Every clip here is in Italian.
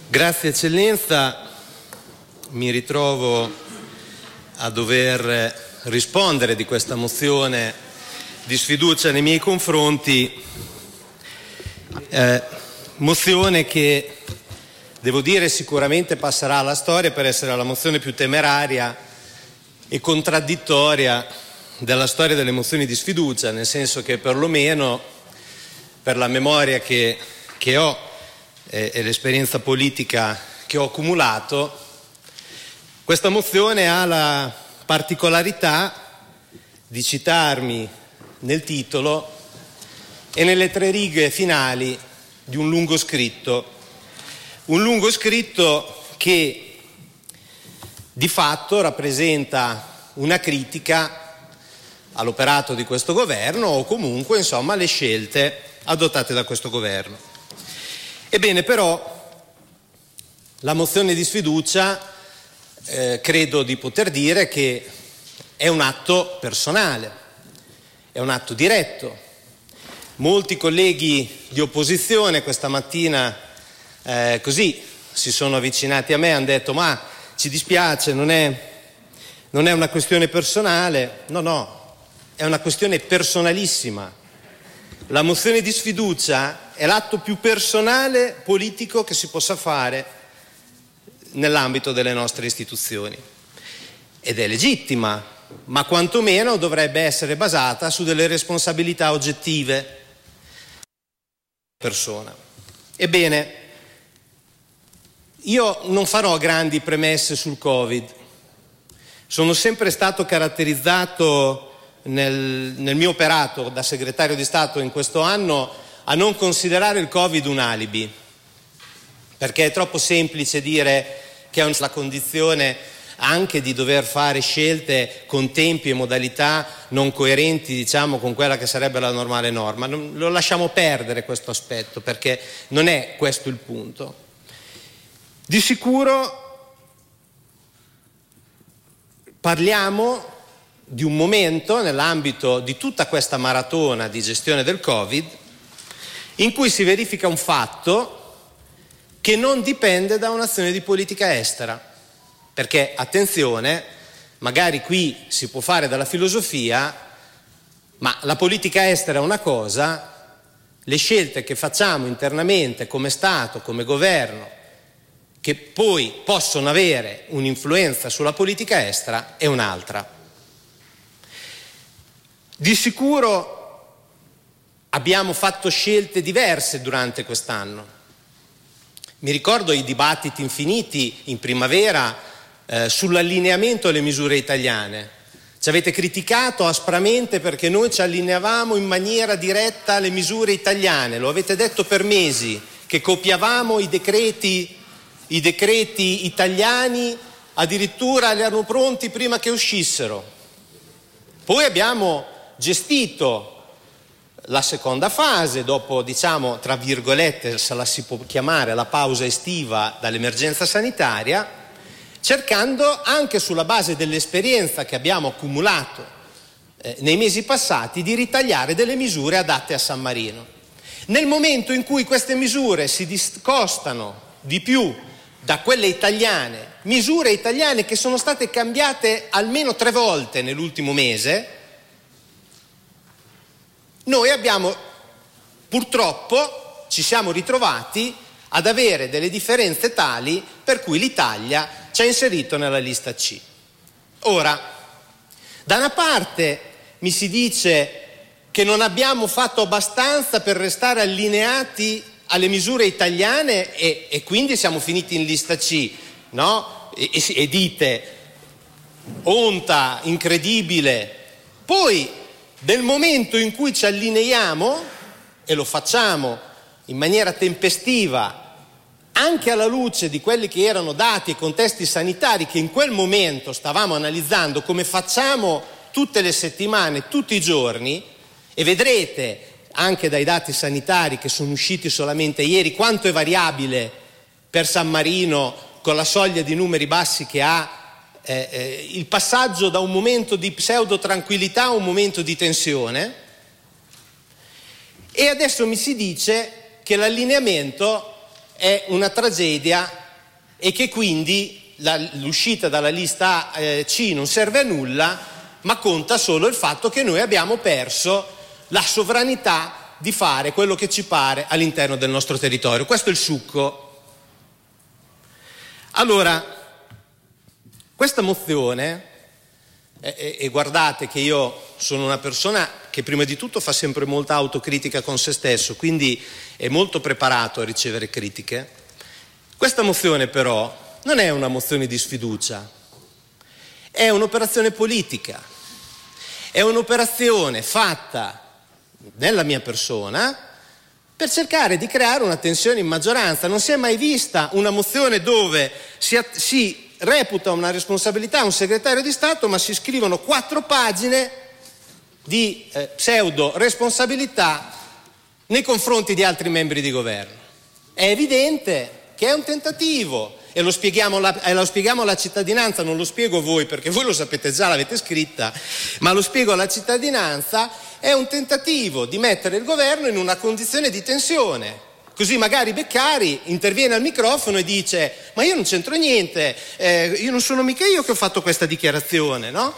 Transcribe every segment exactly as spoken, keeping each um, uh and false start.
Grazie Eccellenza, mi ritrovo a dover rispondere di questa mozione di sfiducia nei miei confronti, eh, mozione che devo dire sicuramente passerà alla storia per essere la mozione più temeraria e contraddittoria della storia delle mozioni di sfiducia, nel senso che perlomeno per la memoria che, che ho e, e l'esperienza politica che ho accumulato, questa mozione ha la particolarità di citarmi nel titolo e nelle tre righe finali di un lungo scritto, un lungo scritto che di fatto rappresenta una critica all'operato di questo governo o comunque insomma alle scelte adottate da questo governo. Ebbene, però la mozione di sfiducia eh, credo di poter dire che è un atto personale, è un atto diretto. Molti colleghi di opposizione questa mattina eh, così si sono avvicinati a me e hanno detto: ma ci dispiace, non è, non è una questione personale. No, no, è una questione personalissima. La mozione di sfiducia è l'atto più personale politico che si possa fare nell'ambito delle nostre istituzioni ed è legittima, ma quantomeno dovrebbe essere basata su delle responsabilità oggettive persona. Ebbene, io non farò grandi premesse sul Covid. Sono sempre stato caratterizzato nel, nel mio operato da segretario di Stato in questo anno a non considerare il Covid un alibi, perché è troppo semplice dire che è la condizione anche di dover fare scelte con tempi e modalità non coerenti, diciamo, con quella che sarebbe la normale norma. Non, lo lasciamo perdere questo aspetto, perché non è questo il punto. Di sicuro parliamo di un momento nell'ambito di tutta questa maratona di gestione del Covid in cui si verifica un fatto che non dipende da un'azione di politica estera. Perché, attenzione, magari qui si può fare della filosofia, ma la politica estera è una cosa, le scelte che facciamo internamente come Stato, come governo, che poi possono avere un'influenza sulla politica estera, è un'altra. Di sicuro abbiamo fatto scelte diverse durante quest'anno. Mi ricordo i dibattiti infiniti in primavera eh, sull'allineamento alle misure italiane. Ci avete criticato aspramente perché noi ci allineavamo in maniera diretta alle misure italiane. Lo avete detto per mesi, che copiavamo i decreti, i decreti italiani, addirittura li erano pronti prima che uscissero. Poi abbiamo gestito la seconda fase, dopo, diciamo, tra virgolette, se la si può chiamare la pausa estiva dall'emergenza sanitaria, cercando anche sulla base dell'esperienza che abbiamo accumulato eh, nei mesi passati di ritagliare delle misure adatte a San Marino. Nel momento in cui queste misure si discostano di più da quelle italiane, misure italiane che sono state cambiate almeno tre volte nell'ultimo mese, noi abbiamo, purtroppo, ci siamo ritrovati ad avere delle differenze tali per cui l'Italia ci ha inserito nella lista C. Ora, da una parte mi si dice che non abbiamo fatto abbastanza per restare allineati alle misure italiane e, e quindi siamo finiti in lista C, no? E, e, e dite, onta, incredibile. Poi, nel momento in cui ci allineiamo, e lo facciamo in maniera tempestiva, anche alla luce di quelli che erano dati e contesti sanitari che in quel momento stavamo analizzando, come facciamo tutte le settimane, tutti i giorni, e vedrete anche dai dati sanitari che sono usciti solamente ieri quanto è variabile per San Marino, con la soglia di numeri bassi che ha, Eh, eh, il passaggio da un momento di pseudo tranquillità a un momento di tensione. E adesso mi si dice che l'allineamento è una tragedia e che quindi la, l'uscita dalla lista eh, C non serve a nulla, ma conta solo il fatto che noi abbiamo perso la sovranità di fare quello che ci pare all'interno del nostro territorio. Questo è il succo. Allora, questa mozione, e, e guardate che io sono una persona che prima di tutto fa sempre molta autocritica con se stesso, quindi è molto preparato a ricevere critiche. Questa mozione però non è una mozione di sfiducia, è un'operazione politica, è un'operazione fatta nella mia persona per cercare di creare una tensione in maggioranza. Non si è mai vista una mozione dove si, si reputa una responsabilità a un segretario di Stato, ma si scrivono quattro pagine di eh, pseudo responsabilità nei confronti di altri membri di governo. È evidente che è un tentativo e lo spieghiamo, la, e lo spieghiamo alla cittadinanza, non lo spiego a voi perché voi lo sapete già, l'avete scritta, ma lo spiego alla cittadinanza. È un tentativo di mettere il governo in una condizione di tensione, così magari Beccari interviene al microfono e dice: ma io non c'entro niente, eh, io non sono mica io che ho fatto questa dichiarazione, no?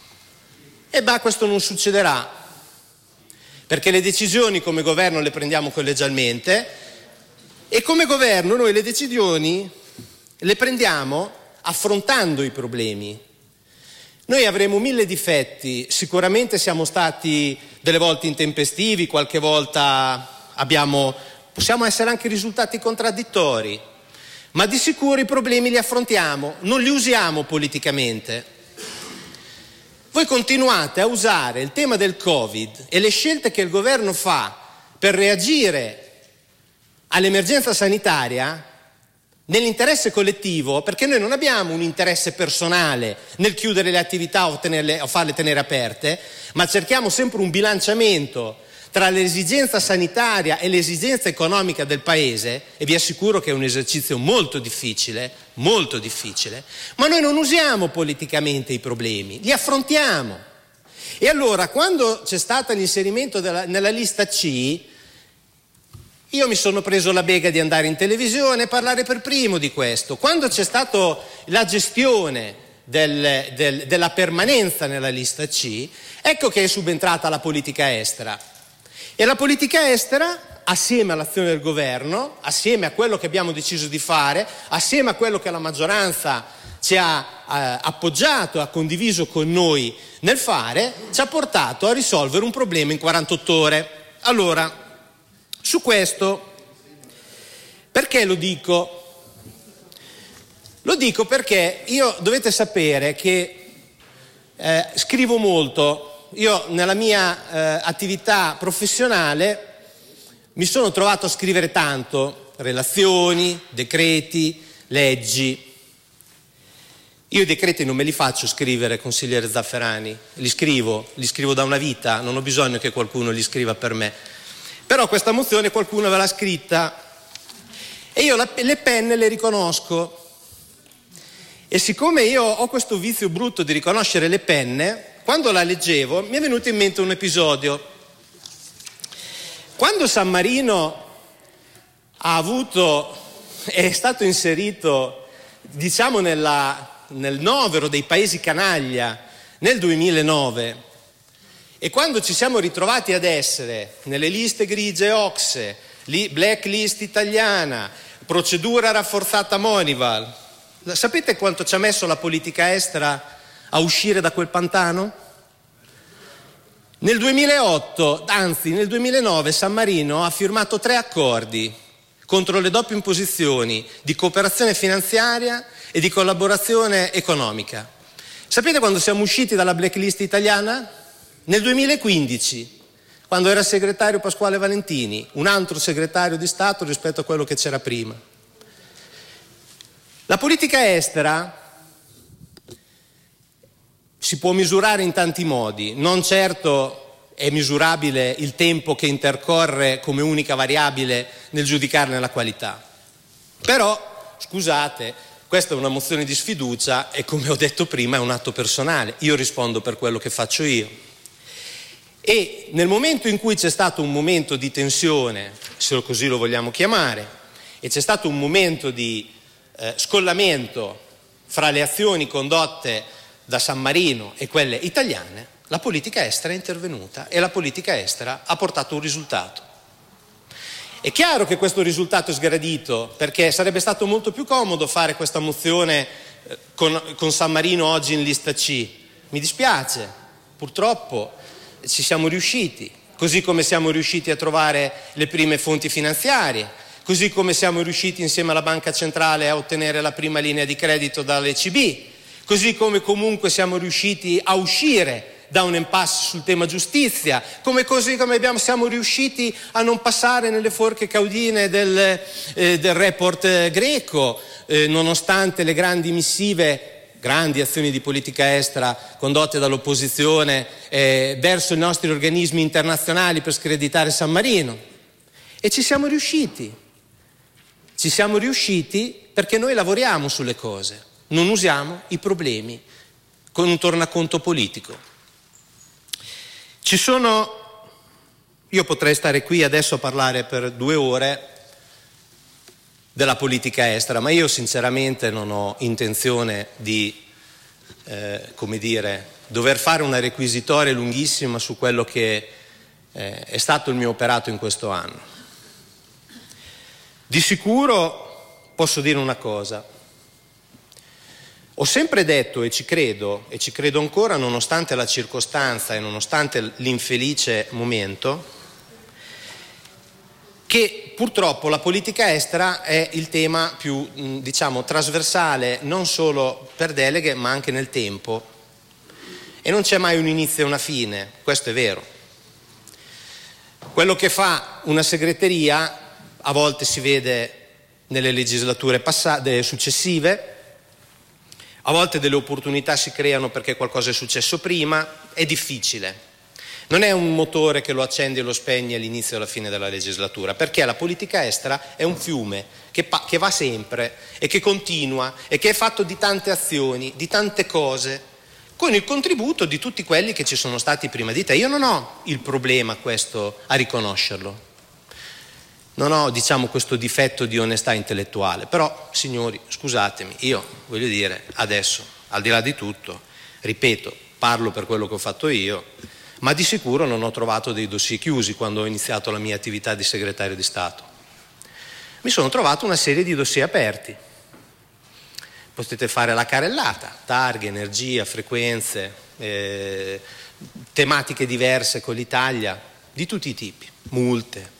E beh, questo non succederà, perché le decisioni come governo le prendiamo collegialmente e come governo noi le decisioni le prendiamo affrontando i problemi. Noi avremo mille difetti, sicuramente siamo stati delle volte intempestivi, qualche volta abbiamo, possiamo essere anche risultati contraddittori, ma di sicuro i problemi li affrontiamo, non li usiamo politicamente. Voi continuate a usare il tema del Covid e le scelte che il governo fa per reagire all'emergenza sanitaria nell'interesse collettivo, perché noi non abbiamo un interesse personale nel chiudere le attività o, tenerle, o farle tenere aperte, ma cerchiamo sempre un bilanciamento tra l'esigenza sanitaria e l'esigenza economica del Paese, e vi assicuro che è un esercizio molto difficile, molto difficile, ma noi non usiamo politicamente i problemi, li affrontiamo. E allora, quando c'è stato l'inserimento della, nella lista C, io mi sono preso la bega di andare in televisione e parlare per primo di questo. Quando c'è stata la gestione del, del, della permanenza nella lista C, ecco che è subentrata la politica estera. E la politica estera, assieme all'azione del governo, assieme a quello che abbiamo deciso di fare, assieme a quello che la maggioranza ci ha eh, appoggiato, ha condiviso con noi nel fare, ci ha portato a risolvere un problema in quarantotto ore. Allora, su questo, perché lo dico? Lo dico perché io dovete sapere che eh, scrivo molto. Io nella mia eh, attività professionale mi sono trovato a scrivere tanto, relazioni, decreti, leggi. Io i decreti non me li faccio scrivere, consigliere Zafferani, li scrivo, li scrivo da una vita, non ho bisogno che qualcuno li scriva per me. Però questa mozione qualcuno ve l'ha scritta e io la, le penne le riconosco. E siccome io ho questo vizio brutto di riconoscere le penne, quando la leggevo mi è venuto in mente un episodio. Quando San Marino ha avuto, è stato inserito, diciamo, nella, nel novero dei paesi canaglia nel duemilanove, e quando ci siamo ritrovati ad essere nelle liste grigie O C S E, li, blacklist italiana, procedura rafforzata Monival, sapete quanto ci ha messo la politica estera a uscire da quel pantano? Nel duemilaotto, anzi nel duemilanove, San Marino ha firmato tre accordi contro le doppie imposizioni di cooperazione finanziaria e di collaborazione economica. Sapete quando siamo usciti dalla blacklist italiana? Nel duemilaquindici, quando era segretario Pasquale Valentini, un altro segretario di Stato rispetto a quello che c'era prima. La politica estera si può misurare in tanti modi, non certo è misurabile il tempo che intercorre come unica variabile nel giudicarne la qualità. Però, scusate, questa è una mozione di sfiducia e, come ho detto prima, è un atto personale. Io rispondo per quello che faccio io. E nel momento in cui c'è stato un momento di tensione, se così lo vogliamo chiamare, e c'è stato un momento di eh, scollamento fra le azioni condotte da San Marino e quelle italiane, la politica estera è intervenuta e la politica estera ha portato un risultato. È chiaro che questo risultato è sgradito, perché sarebbe stato molto più comodo fare questa mozione con, con San Marino oggi in lista C. Mi dispiace, purtroppo ci siamo riusciti, così come siamo riusciti a trovare le prime fonti finanziarie, così come siamo riusciti insieme alla Banca Centrale a ottenere la prima linea di credito dall'E C B, così come comunque siamo riusciti a uscire da un impasse sul tema giustizia, come così come abbiamo, siamo riusciti a non passare nelle forche caudine del, eh, del report eh, greco, eh, nonostante le grandi missive, grandi azioni di politica estera condotte dall'opposizione eh, verso i nostri organismi internazionali per screditare San Marino. E ci siamo riusciti. Ci siamo riusciti perché noi lavoriamo sulle cose, non usiamo i problemi con un tornaconto politico. Ci sono, io potrei stare qui adesso a parlare per due ore della politica estera, ma io sinceramente non ho intenzione di, eh, come dire, dover fare una requisitoria lunghissima su quello che eh, è stato il mio operato in questo anno. Di sicuro posso dire una cosa. Ho sempre detto, e ci credo, e ci credo ancora nonostante la circostanza e nonostante l'infelice momento, che purtroppo la politica estera è il tema più, diciamo, trasversale, non solo per deleghe, ma anche nel tempo. E non c'è mai un inizio e una fine, questo è vero. Quello che fa una segreteria a volte si vede nelle legislature passate, successive, a volte delle opportunità si creano perché qualcosa è successo prima, è difficile. Non è un motore che lo accendi e lo spegni all'inizio e alla fine della legislatura, perché la politica estera è un fiume che, pa- che va sempre e che continua e che è fatto di tante azioni, di tante cose, con il contributo di tutti quelli che ci sono stati prima di te. Io non ho il problema questo a riconoscerlo. Non ho, diciamo, questo difetto di onestà intellettuale, però, signori, scusatemi, io voglio dire, adesso, al di là di tutto, ripeto, parlo per quello che ho fatto io, ma di sicuro non ho trovato dei dossier chiusi quando ho iniziato la mia attività di segretario di Stato. Mi sono trovato una serie di dossier aperti. Potete fare la carrellata, targhe, energia, frequenze, eh, tematiche diverse con l'Italia, di tutti i tipi, multe.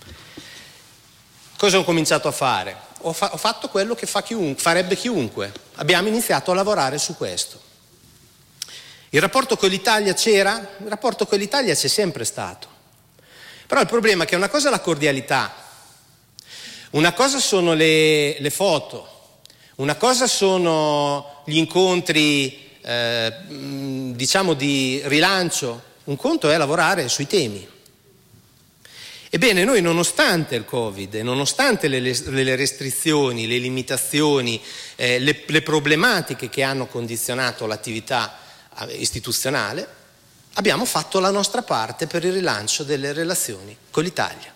Cosa ho cominciato a fare? Ho, fa- ho fatto quello che fa chiunque, farebbe chiunque. Abbiamo iniziato a lavorare su questo. Il rapporto con l'Italia c'era? Il rapporto con l'Italia c'è sempre stato. Però il problema è che una cosa è la cordialità, una cosa sono le, le foto, una cosa sono gli incontri, eh, diciamo, di rilancio, un conto è lavorare sui temi. Ebbene, noi nonostante il Covid, nonostante le, le restrizioni, le limitazioni, eh, le, le problematiche che hanno condizionato l'attività istituzionale, abbiamo fatto la nostra parte per il rilancio delle relazioni con l'Italia.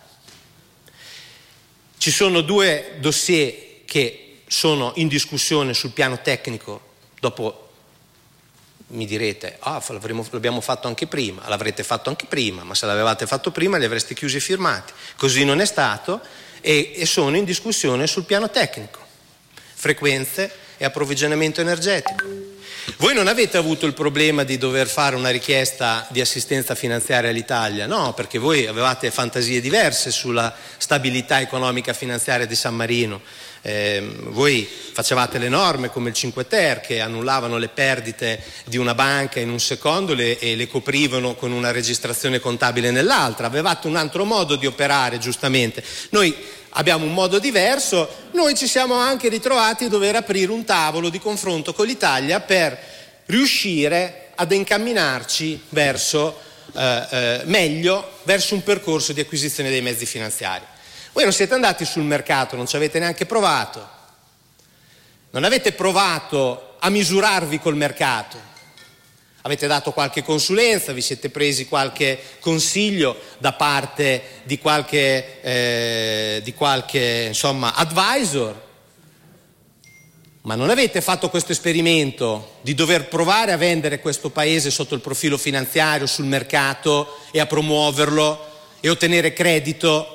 Ci sono due dossier che sono in discussione sul piano tecnico, dopo mi direte, ah, l'abbiamo fatto anche prima, l'avrete fatto anche prima, ma se l'avevate fatto prima li avreste chiusi e firmati. Così non è stato e, e sono in discussione sul piano tecnico, frequenze e approvvigionamento energetico. Voi non avete avuto il problema di dover fare una richiesta di assistenza finanziaria all'Italia, no, perché voi avevate fantasie diverse sulla stabilità economica finanziaria di San Marino. Eh, voi facevate le norme come il cinque ter che annullavano le perdite di una banca in un secondo le, e le coprivano con una registrazione contabile nell'altra. Avevate un altro modo di operare, giustamente. Noi abbiamo un modo diverso. Noi ci siamo anche ritrovati a dover aprire un tavolo di confronto con l'Italia per riuscire ad incamminarci verso eh, eh, meglio verso un percorso di acquisizione dei mezzi finanziari. Voi non siete andati sul mercato, non ci avete neanche provato, non avete provato a misurarvi col mercato, avete dato qualche consulenza, vi siete presi qualche consiglio da parte di qualche, eh, di qualche insomma, advisor, ma non avete fatto questo esperimento di dover provare a vendere questo paese sotto il profilo finanziario sul mercato e a promuoverlo e ottenere credito.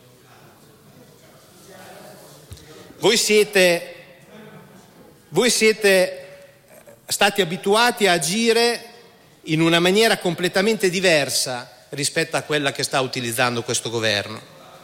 Voi siete, voi siete stati abituati a agire in una maniera completamente diversa rispetto a quella che sta utilizzando questo governo.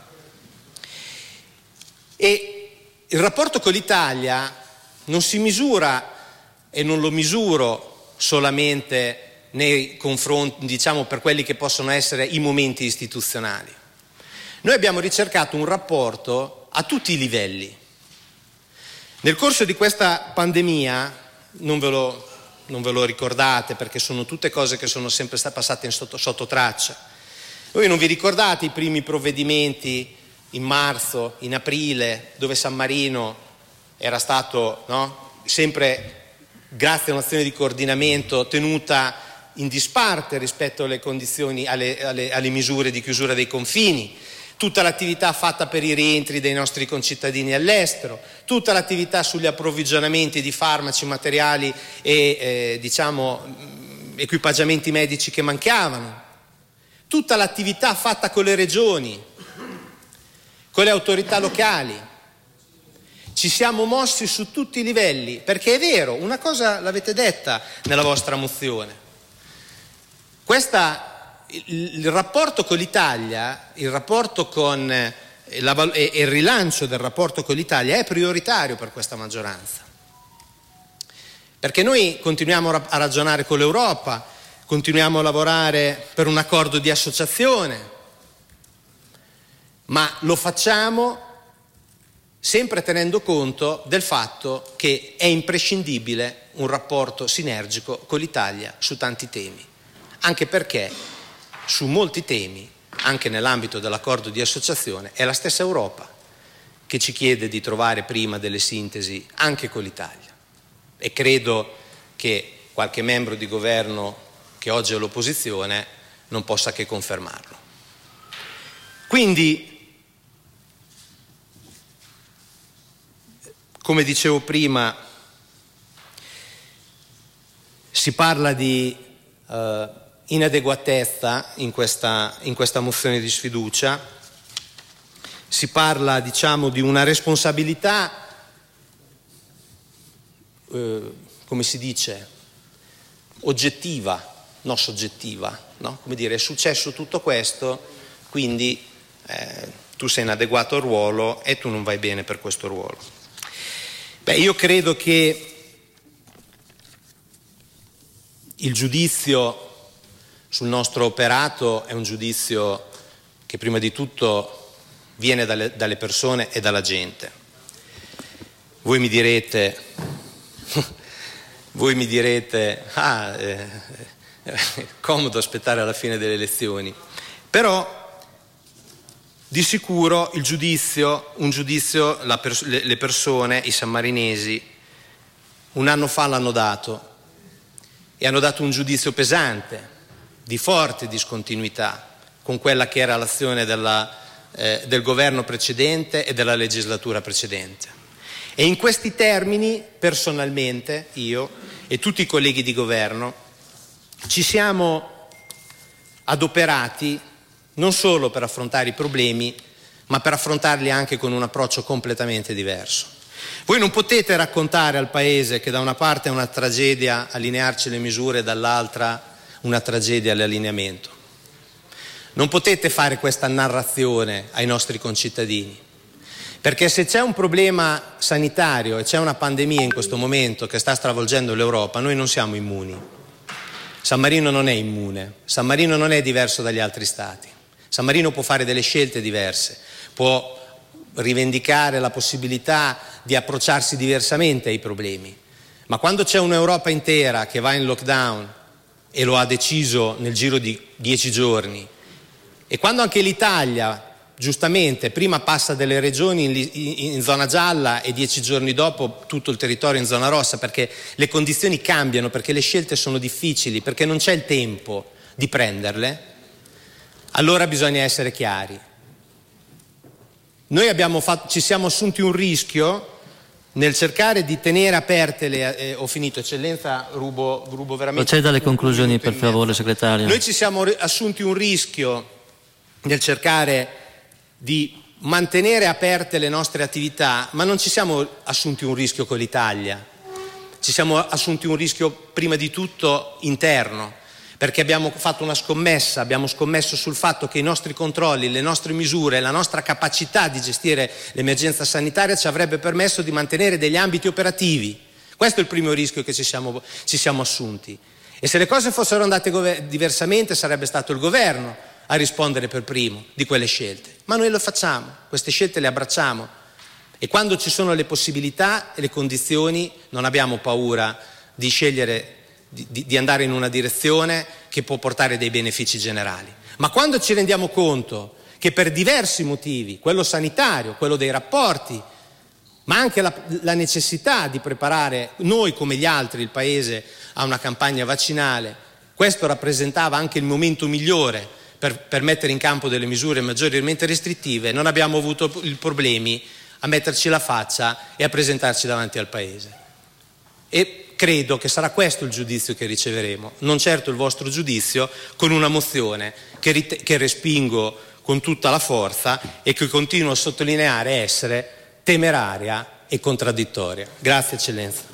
E il rapporto con l'Italia non si misura, e non lo misuro solamente nei confronti, diciamo, per quelli che possono essere i momenti istituzionali. Noi abbiamo ricercato un rapporto a tutti i livelli. Nel corso di questa pandemia, non ve lo, non ve lo ricordate perché sono tutte cose che sono sempre state passate in sotto, sotto traccia. Voi non vi ricordate i primi provvedimenti in marzo, in aprile, dove San Marino era stato, no, sempre grazie a un'azione di coordinamento tenuta in disparte rispetto alle condizioni, alle, alle, alle misure di chiusura dei confini, tutta l'attività fatta per i rientri dei nostri concittadini all'estero, tutta l'attività sugli approvvigionamenti di farmaci, materiali e eh, diciamo equipaggiamenti medici che mancavano, tutta l'attività fatta con le regioni, con le autorità locali. Ci siamo mossi su tutti i livelli, perché è vero, una cosa l'avete detta nella vostra mozione. Questa Il, il rapporto con l'Italia, il rapporto con eh, la, e, e il rilancio del rapporto con l'Italia è prioritario per questa maggioranza, perché noi continuiamo a ragionare con l'Europa, continuiamo a lavorare per un accordo di associazione, ma lo facciamo sempre tenendo conto del fatto che è imprescindibile un rapporto sinergico con l'Italia su tanti temi, anche perché su molti temi, anche nell'ambito dell'accordo di associazione, è la stessa Europa che ci chiede di trovare prima delle sintesi anche con l'Italia. E credo che qualche membro di governo che oggi è all'opposizione non possa che confermarlo. Quindi, come dicevo prima, si parla di eh, inadeguatezza in questa, in questa mozione di sfiducia, si parla, diciamo, di una responsabilità, eh, come si dice, oggettiva, non soggettiva, no? Come dire, è successo tutto questo, quindi eh, tu sei inadeguato al ruolo e tu non vai bene per questo ruolo. Beh, io credo che il giudizio sul nostro operato è un giudizio che prima di tutto viene dalle, dalle persone e dalla gente. Voi mi direte, voi mi direte, ah, eh, è comodo aspettare alla fine delle elezioni, però di sicuro il giudizio, un giudizio, la pers- le persone, i sammarinesi, un anno fa l'hanno dato e hanno dato un giudizio pesante, di forte discontinuità con quella che era l'azione della, eh, del governo precedente e della legislatura precedente. E in questi termini, personalmente, io e tutti i colleghi di governo ci siamo adoperati non solo per affrontare i problemi, ma per affrontarli anche con un approccio completamente diverso. Voi non potete raccontare al Paese che da una parte è una tragedia allinearci le misure e dall'altra una tragedia all'allineamento. Non potete fare questa narrazione ai nostri concittadini, perché se c'è un problema sanitario e c'è una pandemia in questo momento che sta stravolgendo l'Europa, noi non siamo immuni. San Marino non è immune, San Marino non è diverso dagli altri stati. San Marino può fare delle scelte diverse, può rivendicare la possibilità di approcciarsi diversamente ai problemi, ma quando c'è un'Europa intera che va in lockdown e lo ha deciso nel giro di dieci giorni, e quando anche l'Italia giustamente prima passa delle regioni in, in, in zona gialla e dieci giorni dopo tutto il territorio in zona rossa, perché le condizioni cambiano, perché le scelte sono difficili, perché non c'è il tempo di prenderle, allora bisogna essere chiari. Noi abbiamo fatto, ci siamo assunti un rischio nel cercare di tenere aperte le... Eh, ho finito, eccellenza, rubo, rubo veramente... Proceda alle conclusioni, per favore, segretario. Noi ci siamo assunti un rischio nel cercare di mantenere aperte le nostre attività, ma non ci siamo assunti un rischio con l'Italia, ci siamo assunti un rischio prima di tutto interno, perché abbiamo fatto una scommessa, abbiamo scommesso sul fatto che i nostri controlli, le nostre misure, la nostra capacità di gestire l'emergenza sanitaria ci avrebbe permesso di mantenere degli ambiti operativi. Questo è il primo rischio che ci siamo, ci siamo assunti. E se le cose fossero andate gover- diversamente sarebbe stato il governo a rispondere per primo di quelle scelte. Ma noi lo facciamo, queste scelte le abbracciamo. E quando ci sono le possibilità e le condizioni non abbiamo paura di scegliere Di, di andare in una direzione che può portare dei benefici generali. Ma quando ci rendiamo conto che per diversi motivi, quello sanitario, quello dei rapporti, ma anche la, la necessità di preparare noi come gli altri il Paese a una campagna vaccinale, questo rappresentava anche il momento migliore per, per mettere in campo delle misure maggiormente restrittive, non abbiamo avuto i problemi a metterci la faccia e a presentarci davanti al Paese. E credo che sarà questo il giudizio che riceveremo, non certo il vostro giudizio con una mozione che, rit- che respingo con tutta la forza e che continuo a sottolineare essere temeraria e contraddittoria. Grazie, Eccellenza.